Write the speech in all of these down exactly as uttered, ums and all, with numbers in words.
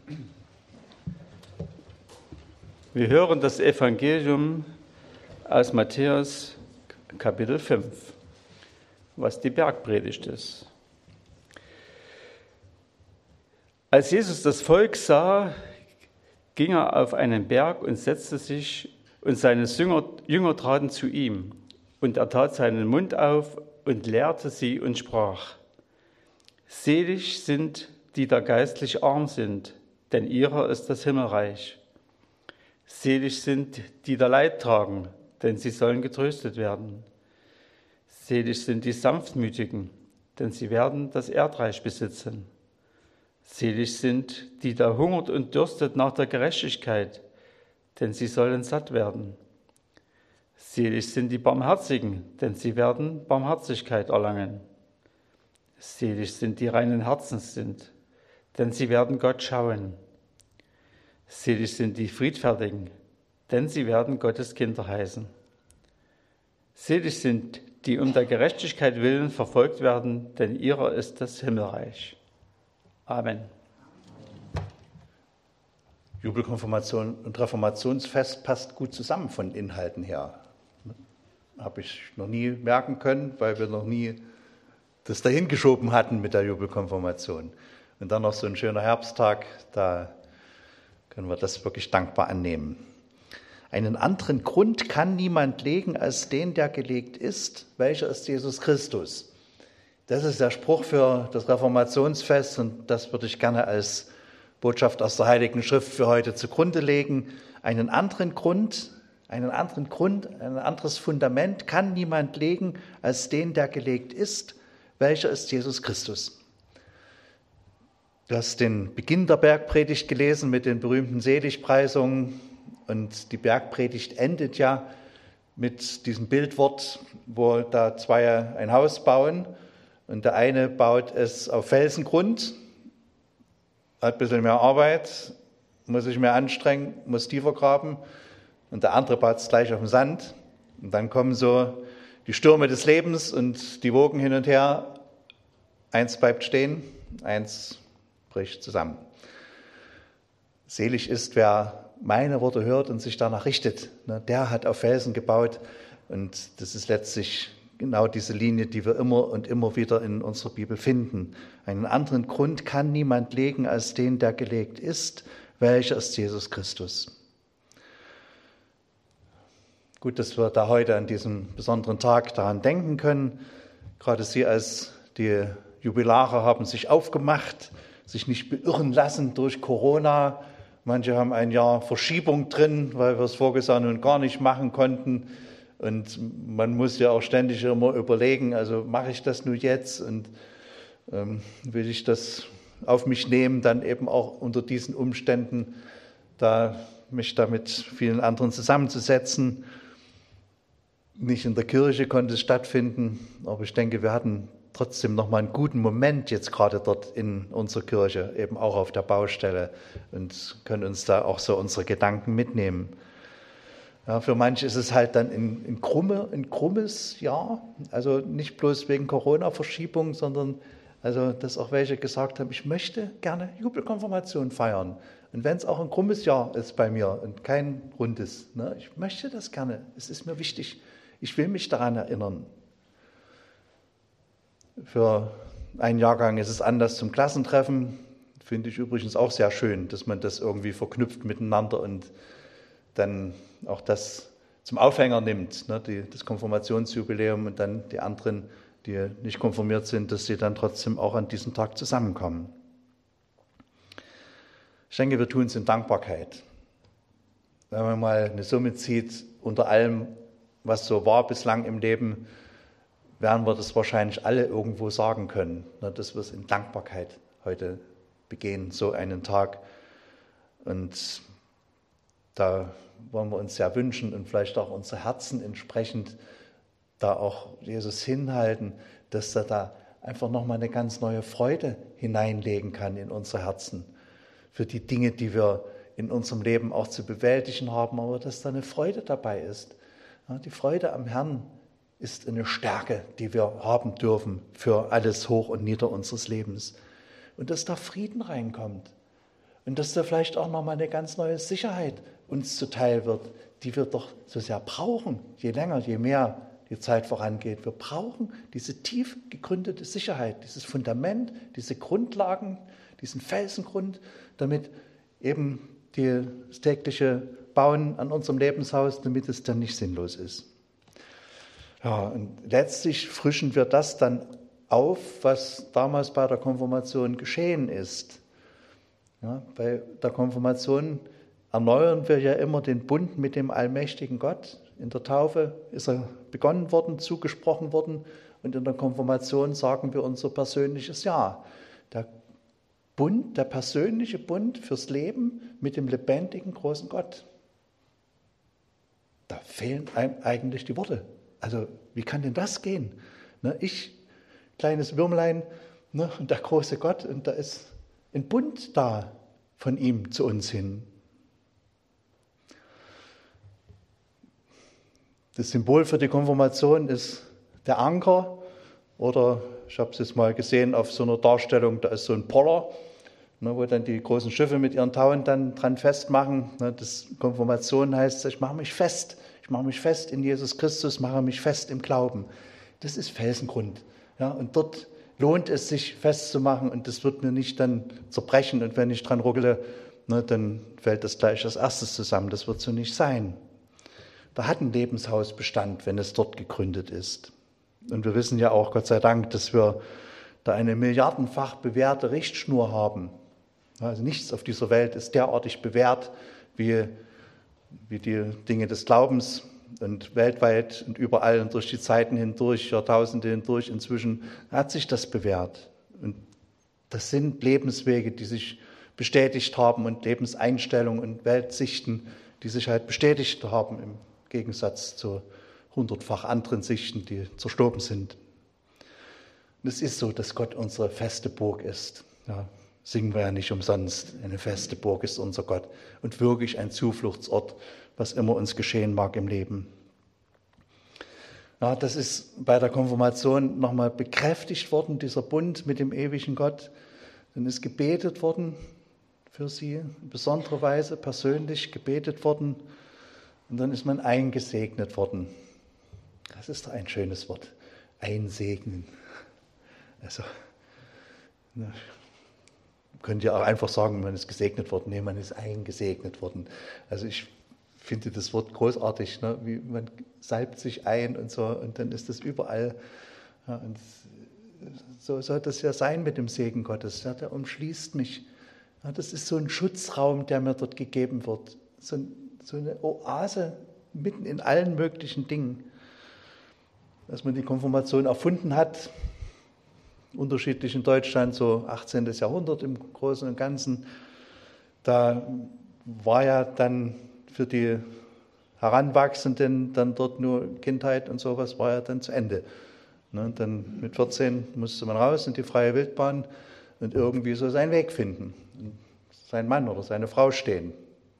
Wir hören das Evangelium aus Matthäus Kapitel fünf, was die Bergpredigt ist. Als Jesus das Volk sah, ging er auf einen Berg und setzte sich, und seine Jünger, Jünger traten zu ihm. Und er tat seinen Mund auf und lehrte sie und sprach: Selig sind, die da geistlich arm sind, denn ihrer ist das Himmelreich. Selig sind, die da Leid tragen, denn sie sollen getröstet werden. Selig sind die Sanftmütigen, denn sie werden das Erdreich besitzen. Selig sind, die da hungert und dürstet nach der Gerechtigkeit, denn sie sollen satt werden. Selig sind die Barmherzigen, denn sie werden Barmherzigkeit erlangen. Selig sind die reinen Herzens sind, denn sie werden Gott schauen. Selig sind die Friedfertigen, denn sie werden Gottes Kinder heißen. Selig sind, die um der Gerechtigkeit willen verfolgt werden, denn ihrer ist das Himmelreich. Amen. Jubelkonfirmation und Reformationsfest passt gut zusammen von Inhalten her. Habe ich noch nie merken können, weil wir noch nie das dahin geschoben hatten mit der Jubelkonfirmation. Und dann noch so ein schöner Herbsttag, da können wir das wirklich dankbar annehmen. Einen anderen Grund kann niemand legen als den, der gelegt ist, welcher ist Jesus Christus. Das ist der Spruch für das Reformationsfest und das würde ich gerne als Botschaft aus der Heiligen Schrift für heute zugrunde legen. Einen anderen Grund, einen anderen Grund, ein anderes Fundament kann niemand legen als den, der gelegt ist, welcher ist Jesus Christus. Du hast den Beginn der Bergpredigt gelesen mit den berühmten Seligpreisungen und die Bergpredigt endet ja mit diesem Bildwort, wo da zwei ein Haus bauen und der eine baut es auf Felsengrund, hat ein bisschen mehr Arbeit, muss sich mehr anstrengen, muss tiefer graben und der andere baut es gleich auf dem Sand und dann kommen so die Stürme des Lebens und die Wogen hin und her, eins bleibt stehen, eins bricht zusammen. Selig ist, wer meine Worte hört und sich danach richtet. Der hat auf Felsen gebaut und das ist letztlich genau diese Linie, die wir immer und immer wieder in unserer Bibel finden. Einen anderen Grund kann niemand legen als den, der gelegt ist, welcher ist Jesus Christus. Gut, dass wir da heute an diesem besonderen Tag daran denken können. Gerade Sie als die Jubilare haben sich aufgemacht, sich nicht beirren lassen durch Corona. Manche haben ein Jahr Verschiebung drin, weil wir es voriges Jahr nun gar nicht machen konnten. Und man muss ja auch ständig immer überlegen, also mache ich das nun jetzt und ähm, will ich das auf mich nehmen, dann eben auch unter diesen Umständen, da mich da mit vielen anderen zusammenzusetzen. Nicht in der Kirche konnte es stattfinden, aber ich denke, wir hatten trotzdem noch mal einen guten Moment jetzt gerade dort in unserer Kirche, eben auch auf der Baustelle und können uns da auch so unsere Gedanken mitnehmen. Ja, für manche ist es halt dann ein, ein, krumme, ein krummes Jahr, also nicht bloß wegen Corona-Verschiebung, sondern also, dass auch welche gesagt haben, ich möchte gerne Jubelkonfirmation feiern. Und wenn es auch ein krummes Jahr ist bei mir und kein rundes, ne, ich möchte das gerne, es ist mir wichtig, ich will mich daran erinnern. Für einen Jahrgang ist es anders zum Klassentreffen, finde ich übrigens auch sehr schön, dass man das irgendwie verknüpft miteinander und dann auch das zum Aufhänger nimmt, ne, die, das Konfirmationsjubiläum und dann die anderen, die nicht konfirmiert sind, dass sie dann trotzdem auch an diesem Tag zusammenkommen. Ich denke, wir tun es in Dankbarkeit. Wenn man mal eine Summe zieht, unter allem, was so war bislang im Leben, werden wir das wahrscheinlich alle irgendwo sagen können, ne, dass wir es in Dankbarkeit heute begehen, so einen Tag. Und da wollen wir uns sehr wünschen und vielleicht auch unsere Herzen entsprechend da auch Jesus hinhalten, dass er da einfach nochmal eine ganz neue Freude hineinlegen kann in unsere Herzen für die Dinge, die wir in unserem Leben auch zu bewältigen haben, aber dass da eine Freude dabei ist. Ja, die Freude am Herrn ist eine Stärke, die wir haben dürfen für alles Hoch und Nieder unseres Lebens. Und dass da Frieden reinkommt. Und dass da vielleicht auch nochmal eine ganz neue Sicherheit uns zuteil wird, die wir doch so sehr brauchen, je länger, je mehr die Zeit vorangeht. Wir brauchen diese tief gegründete Sicherheit, dieses Fundament, diese Grundlagen, diesen Felsengrund, damit eben die, das tägliche Bauen an unserem Lebenshaus, damit es dann nicht sinnlos ist. Ja, und letztlich frischen wir das dann auf, was damals bei der Konfirmation geschehen ist. Ja, bei der Konfirmation erneuern wir ja immer den Bund mit dem allmächtigen Gott. In der Taufe ist er begonnen worden, zugesprochen worden, und in der Konfirmation sagen wir unser persönliches Ja. Der Bund, der persönliche Bund fürs Leben mit dem lebendigen, großen Gott. Da fehlen einem eigentlich die Worte. Also wie kann denn das gehen? Ne, ich, kleines Würmlein, ne, und der große Gott, und da ist ein Bund da von ihm zu uns hin. Das Symbol für die Konfirmation ist der Anker, oder ich habe es jetzt mal gesehen auf so einer Darstellung, da ist so ein Poller, ne, wo dann die großen Schiffe mit ihren Tauen dann dran festmachen. Ne, das Konfirmation heißt, ich mache mich fest, ich mache mich fest in Jesus Christus, mache mich fest im Glauben. Das ist Felsengrund. Ja, und dort lohnt es sich festzumachen, und das wird mir nicht dann zerbrechen, und wenn ich dran ruckle, ne, dann fällt das gleich als erstes zusammen. Das wird so nicht sein. Da hat ein Lebenshaus Bestand, wenn es dort gegründet ist. Und wir wissen ja auch, Gott sei Dank, dass wir da eine milliardenfach bewährte Richtschnur haben. Also nichts auf dieser Welt ist derartig bewährt wie, wie die Dinge des Glaubens. Und weltweit und überall und durch die Zeiten hindurch, Jahrtausende hindurch, inzwischen hat sich das bewährt. Und das sind Lebenswege, die sich bestätigt haben, und Lebenseinstellungen und Weltsichten, die sich halt bestätigt haben, im Gegensatz zu hundertfach anderen Sichten, die zerstoben sind. Und es ist so, dass Gott unsere feste Burg ist. Ja, singen wir ja nicht umsonst. Eine feste Burg ist unser Gott und wirklich ein Zufluchtsort, was immer uns geschehen mag im Leben. Ja, das ist bei der Konfirmation nochmal bekräftigt worden, dieser Bund mit dem ewigen Gott. Dann ist gebetet worden für sie, in besonderer Weise persönlich gebetet worden. Und dann ist man eingesegnet worden. Das ist doch ein schönes Wort. Einsegnen. Also, man könnte ja auch einfach sagen, man ist gesegnet worden. Nee, man ist eingesegnet worden. Also ich finde das Wort großartig. Ne? Wie man salbt sich ein und so, und dann ist das überall. Ja, und so soll das ja sein mit dem Segen Gottes. Ja, der umschließt mich. Ja, das ist so ein Schutzraum, der mir dort gegeben wird. So ein So eine Oase mitten in allen möglichen Dingen. Als man die Konfirmation erfunden hat, unterschiedlich in Deutschland, so achtzehnten Jahrhundert im Großen und Ganzen, da war ja dann für die Heranwachsenden dann dort nur Kindheit und sowas, war ja dann zu Ende. Ne, dann mit vierzehn musste man raus in die freie Wildbahn und irgendwie so seinen Weg finden, und seinen Mann oder seine Frau stehen.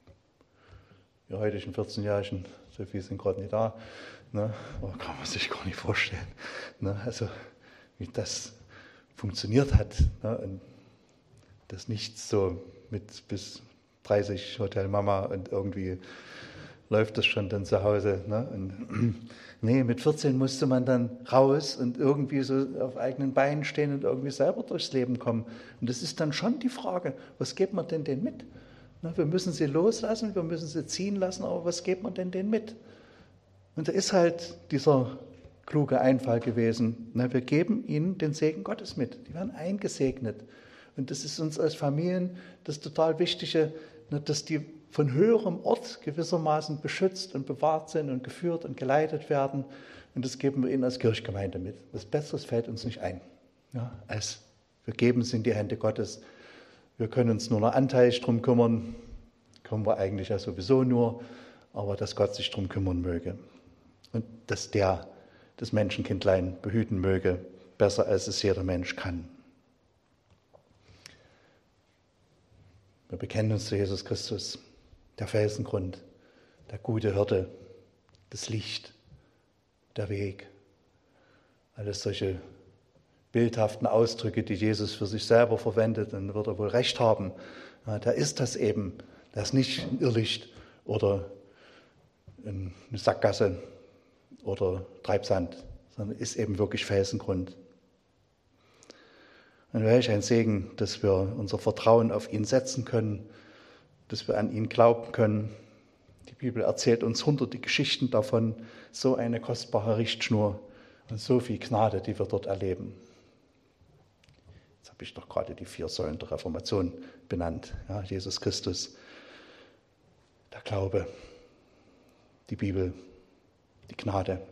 Die heutigen vierzehnjährigen, so viele sind gerade nicht da, ne? Aber kann man sich gar nicht vorstellen, ne? Also wie das funktioniert hat, ne? Und das nicht so mit bis dreißig Hotel Mama und irgendwie läuft das schon dann zu Hause. Ne? Und, nee, mit vierzehn musste man dann raus und irgendwie so auf eigenen Beinen stehen und irgendwie selber durchs Leben kommen. Und das ist dann schon die Frage, was gibt man denn denen mit? Wir müssen sie loslassen, wir müssen sie ziehen lassen, aber was gibt man denn denen mit? Und da ist halt dieser kluge Einfall gewesen. Wir geben ihnen den Segen Gottes mit. Die werden eingesegnet. Und das ist uns als Familien das total Wichtige, dass die von höherem Ort gewissermaßen beschützt und bewahrt sind und geführt und geleitet werden. Und das geben wir ihnen als Kirchgemeinde mit. Was Besseres fällt uns nicht ein, ja, als wir geben es in die Hände Gottes. Wir können uns nur noch anteilig drum kümmern, können wir eigentlich ja sowieso nur, aber dass Gott sich drum kümmern möge und dass der das Menschenkindlein behüten möge, besser als es jeder Mensch kann. Wir bekennen uns zu Jesus Christus, der Felsengrund, der gute Hirte, das Licht, der Weg. Alles solche bildhaften Ausdrücke, die Jesus für sich selber verwendet, dann wird er wohl recht haben. Ja, da ist das eben. Das ist nicht ein Irrlicht oder eine Sackgasse oder Treibsand, sondern ist eben wirklich Felsengrund. Und welch ein Segen, dass wir unser Vertrauen auf ihn setzen können, dass wir an ihn glauben können. Die Bibel erzählt uns hunderte Geschichten davon, so eine kostbare Richtschnur und so viel Gnade, die wir dort erleben. Jetzt habe ich doch gerade die vier Säulen der Reformation benannt. Ja, Jesus Christus, der Glaube, die Bibel, die Gnade.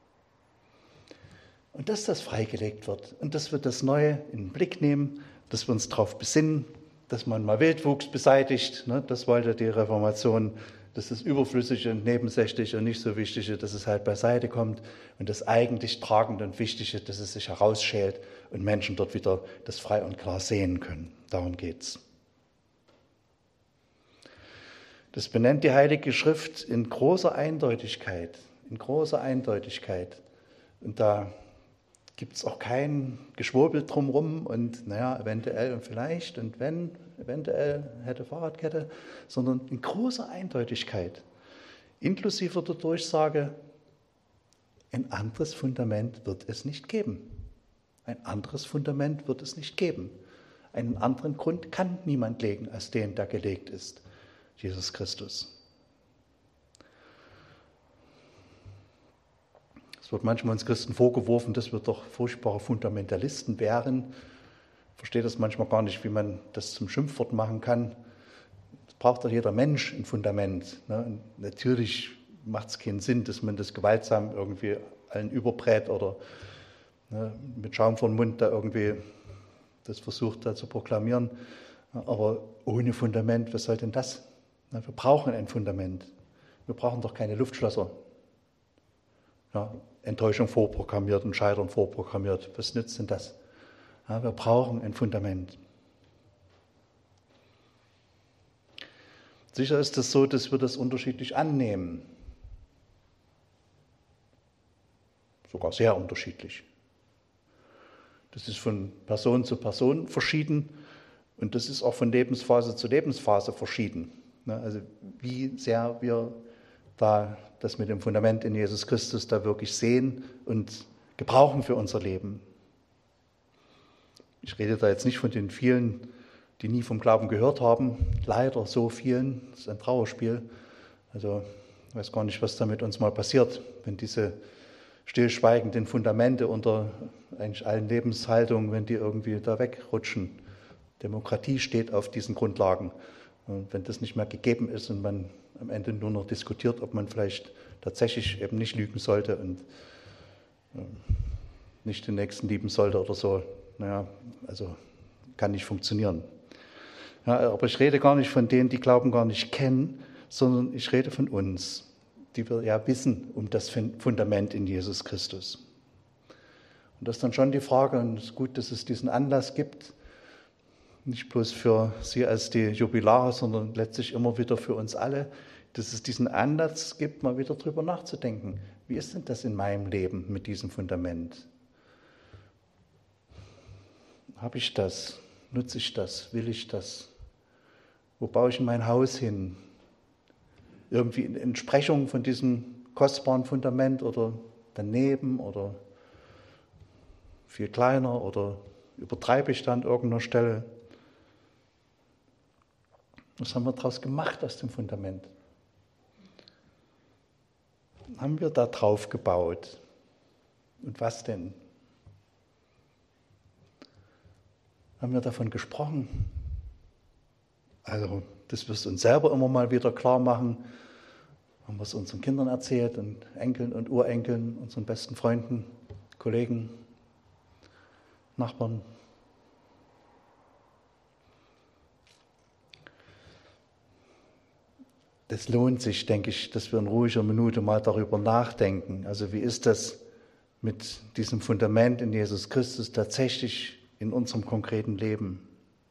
Und dass das freigelegt wird und dass wir das Neue in den Blick nehmen, dass wir uns darauf besinnen, dass man mal Wildwuchs beseitigt. Ne? Das wollte die Reformation, dass das Überflüssige und Nebensächliche und nicht so Wichtige, dass es halt beiseite kommt und das eigentlich Tragende und Wichtige, dass es sich herausschält und Menschen dort wieder das frei und klar sehen können. Darum geht's. Das benennt die Heilige Schrift in großer Eindeutigkeit, in großer Eindeutigkeit. Und da gibt es auch kein Geschwurbel drumherum und naja, eventuell und vielleicht und wenn, eventuell hätte Fahrradkette, sondern in großer Eindeutigkeit, inklusive der Durchsage, ein anderes Fundament wird es nicht geben. Ein anderes Fundament wird es nicht geben. Einen anderen Grund kann niemand legen als den, der gelegt ist, Jesus Christus. Es wird manchmal uns Christen vorgeworfen, dass wir doch furchtbare Fundamentalisten wären. Ich verstehe das manchmal gar nicht, wie man das zum Schimpfwort machen kann. Es braucht doch jeder Mensch ein Fundament. Ne? Und natürlich macht es keinen Sinn, dass man das gewaltsam irgendwie allen überbrät oder ne, mit Schaum vor dem Mund da irgendwie das versucht da zu proklamieren. Aber ohne Fundament, was soll denn das? Wir brauchen ein Fundament. Wir brauchen doch keine Luftschlösser. Ja, Enttäuschung vorprogrammiert und Scheitern vorprogrammiert. Was nützt denn das? Ja, wir brauchen ein Fundament. Sicher ist es so, dass wir das unterschiedlich annehmen. Sogar sehr unterschiedlich. Das ist von Person zu Person verschieden und das ist auch von Lebensphase zu Lebensphase verschieden. Also wie sehr wir da das mit dem Fundament in Jesus Christus da wirklich sehen und gebrauchen für unser Leben. Ich rede da jetzt nicht von den vielen, die nie vom Glauben gehört haben. Leider so vielen. Das ist ein Trauerspiel. Also ich weiß gar nicht, was da mit uns mal passiert, wenn diese stillschweigenden Fundamente unter eigentlich allen Lebenshaltungen, wenn die irgendwie da wegrutschen. Demokratie steht auf diesen Grundlagen. Und wenn das nicht mehr gegeben ist und man am Ende nur noch diskutiert, ob man vielleicht tatsächlich eben nicht lügen sollte und nicht den Nächsten lieben sollte oder so, naja, also kann nicht funktionieren. Ja, aber ich rede gar nicht von denen, die Glauben gar nicht kennen, sondern ich rede von uns, die wir ja wissen um das Fundament in Jesus Christus. Und das ist dann schon die Frage, und es ist gut, dass es diesen Anlass gibt, nicht bloß für Sie als die Jubilare, sondern letztlich immer wieder für uns alle, dass es diesen Anlass gibt, mal wieder drüber nachzudenken. Wie ist denn das in meinem Leben mit diesem Fundament? Habe ich das? Nutze ich das? Will ich das? Wo baue ich mein Haus hin? Irgendwie in Entsprechung von diesem kostbaren Fundament oder daneben oder viel kleiner oder übertreibe ich da an irgendeiner Stelle? Was haben wir daraus gemacht aus dem Fundament? Haben wir da drauf gebaut? Und was denn? Haben wir davon gesprochen? Also, dass wir es uns selber immer mal wieder klar machen, haben wir es unseren Kindern erzählt und Enkeln und Urenkeln, unseren besten Freunden, Kollegen, Nachbarn. Das lohnt sich, denke ich, dass wir in ruhiger Minute mal darüber nachdenken. Also wie ist das mit diesem Fundament in Jesus Christus tatsächlich in unserem konkreten Leben?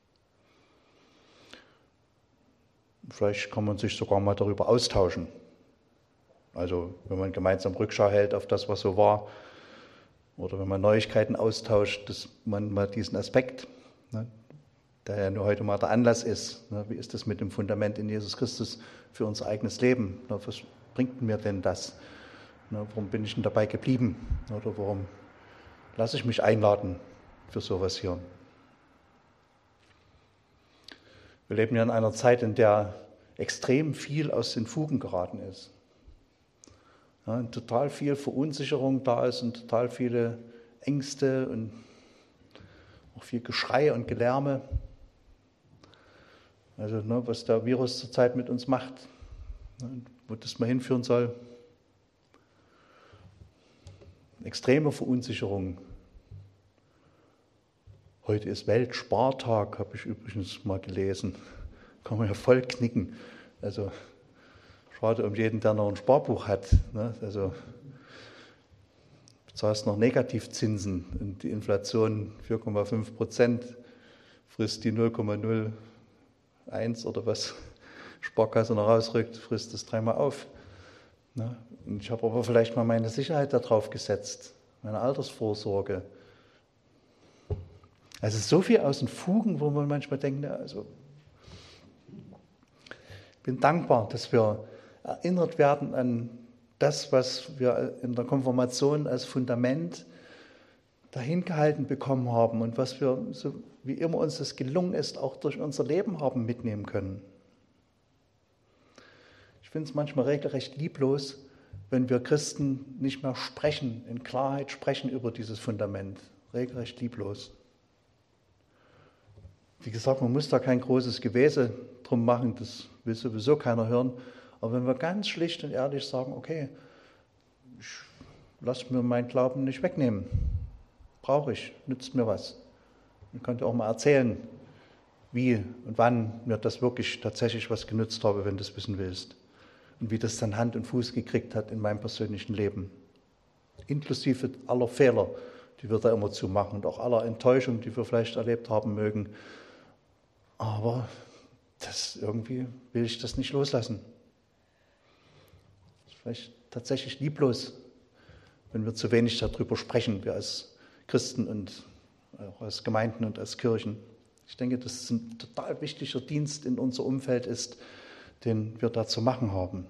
Vielleicht kann man sich sogar mal darüber austauschen. Also wenn man gemeinsam Rückschau hält auf das, was so war, Oder wenn man Neuigkeiten austauscht, dass man mal diesen Aspekt, ne, der ja nur heute mal der Anlass ist, ne, wie ist das mit dem Fundament in Jesus Christus für unser eigenes Leben? Ne, was bringt mir denn das? Ne, warum bin ich denn dabei geblieben? Oder warum lasse ich mich einladen für sowas hier? Wir leben ja in einer Zeit, in der extrem viel aus den Fugen geraten ist. Ja, total viel Verunsicherung da ist und total viele Ängste und auch viel Geschrei und Gelärme. Also ne, was der Virus zurzeit mit uns macht, ne, wo das mal hinführen soll. Extreme Verunsicherung. Heute ist Weltspartag, habe ich übrigens mal gelesen. Kann man ja voll knicken. Also schade um jeden, der noch ein Sparbuch hat. Ne? Also bezahlst noch Negativzinsen und die Inflation vier Komma fünf Prozent frisst die null Komma null eins oder was Sparkasse noch rausrückt, frisst das dreimal auf. Ne? Und ich habe aber vielleicht mal meine Sicherheit darauf gesetzt, meine Altersvorsorge. Also so viel aus den Fugen, wo man manchmal denkt, ja, also ich bin dankbar, dass wir erinnert werden an das, was wir in der Konfirmation als Fundament dahin gehalten bekommen haben und was wir, so wie immer uns das gelungen ist, auch durch unser Leben haben mitnehmen können. Ich finde es manchmal regelrecht lieblos, wenn wir Christen nicht mehr sprechen, in Klarheit sprechen über dieses Fundament. Regelrecht lieblos. Wie gesagt, man muss da kein großes Gewese drum machen, das will sowieso keiner hören. Aber wenn wir ganz schlicht und ehrlich sagen, okay, ich lasse mir meinen Glauben nicht wegnehmen, brauche ich, nützt mir was. Ich könnte auch mal erzählen, wie und wann mir das wirklich tatsächlich was genützt habe, wenn du es wissen willst. Und wie das dann Hand und Fuß gekriegt hat in meinem persönlichen Leben. Inklusive aller Fehler, die wir da immer zu machen und auch aller Enttäuschung, die wir vielleicht erlebt haben mögen. Aber das irgendwie will ich das nicht loslassen. Das ist vielleicht tatsächlich lieblos, wenn wir zu wenig darüber sprechen, wir als Christen und auch als Gemeinden und als Kirchen. Ich denke, dass es ein total wichtiger Dienst in unser Umfeld ist, den wir da zu machen haben.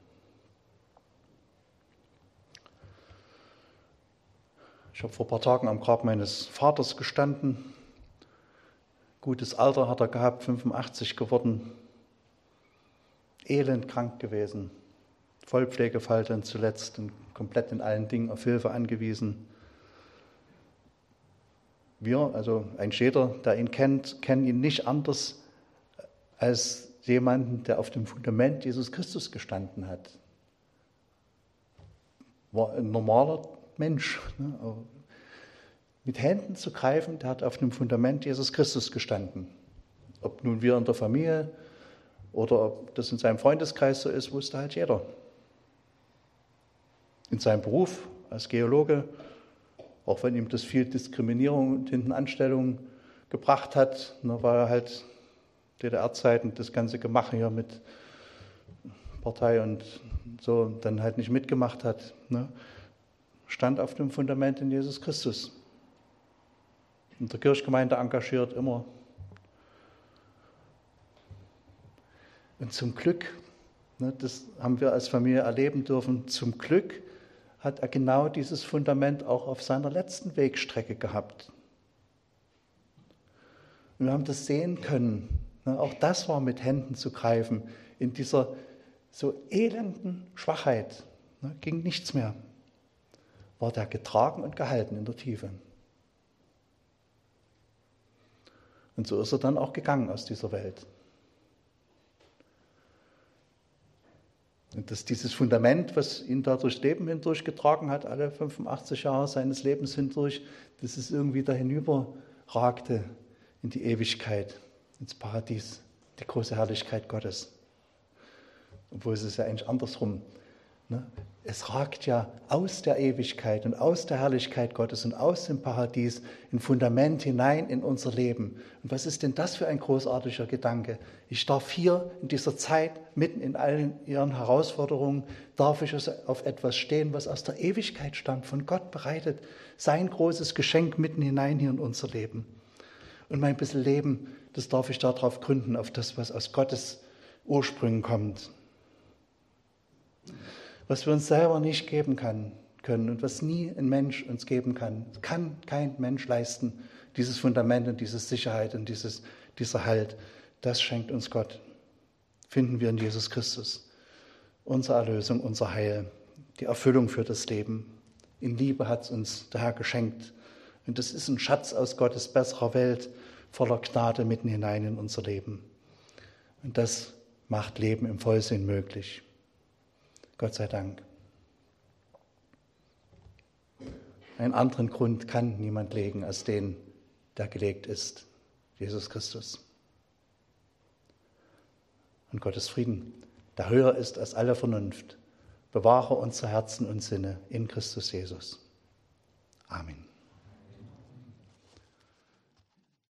Ich habe vor ein paar Tagen am Grab meines Vaters gestanden. Gutes Alter hat er gehabt, fünfundachtzig geworden. Elendkrank gewesen. Vollpflegefall dann zuletzt und komplett in allen Dingen auf Hilfe angewiesen. Wir, also ein jeder, der ihn kennt, kennen ihn nicht anders als jemanden, der auf dem Fundament Jesus Christus gestanden hat. War ein normaler Mensch. Ne? Mit Händen zu greifen, der hat auf dem Fundament Jesus Christus gestanden. Ob nun wir in der Familie oder ob das in seinem Freundeskreis so ist, wusste halt jeder. In seinem Beruf als Geologe, auch wenn ihm das viel Diskriminierung und Hintenanstellung gebracht hat, ne, war er halt D D R-Zeiten das ganze Gemache hier mit Partei und so dann halt nicht mitgemacht hat, ne, stand auf dem Fundament in Jesus Christus. In der Kirchgemeinde engagiert immer. Und zum Glück, ne, das haben wir als Familie erleben dürfen, zum Glück hat er genau dieses Fundament auch auf seiner letzten Wegstrecke gehabt. Und wir haben das sehen können. Ne, auch das war mit Händen zu greifen. In dieser so elenden Schwachheit, ne, ging nichts mehr. War der getragen und gehalten in der Tiefe. Und so ist er dann auch gegangen aus dieser Welt. Und dass dieses Fundament, was ihn da durchs Leben hindurch getragen hat, alle fünfundachtzig Jahre seines Lebens hindurch, dass es irgendwie da hinüberragte in die Ewigkeit, ins Paradies, die große Herrlichkeit Gottes. Obwohl es ist ja eigentlich andersrum Ne? Es ragt ja aus der Ewigkeit und aus der Herrlichkeit Gottes und aus dem Paradies ein Fundament hinein in unser Leben. Und was ist denn das für ein großartiger Gedanke? Ich darf hier in dieser Zeit, mitten in allen ihren Herausforderungen, darf ich auf etwas stehen, was aus der Ewigkeit stammt, von Gott bereitet. Sein großes Geschenk mitten hinein hier in unser Leben. Und mein bisschen Leben, das darf ich darauf gründen, auf das, was aus Gottes Ursprüngen kommt. Was wir uns selber nicht geben kann, können und was nie ein Mensch uns geben kann, kann kein Mensch leisten. Dieses Fundament und diese Sicherheit und dieses, dieser Halt, das schenkt uns Gott. Finden wir in Jesus Christus. Unsere Erlösung, unser Heil, die Erfüllung für das Leben. In Liebe hat es uns der Herr geschenkt. Und das ist ein Schatz aus Gottes besserer Welt, voller Gnade mitten hinein in unser Leben. Und das macht Leben im Vollsinn möglich. Gott sei Dank. Einen anderen Grund kann niemand legen als den, der gelegt ist, Jesus Christus. Und Gottes Frieden, der höher ist als alle Vernunft, bewahre unsere Herzen und Sinne in Christus Jesus. Amen.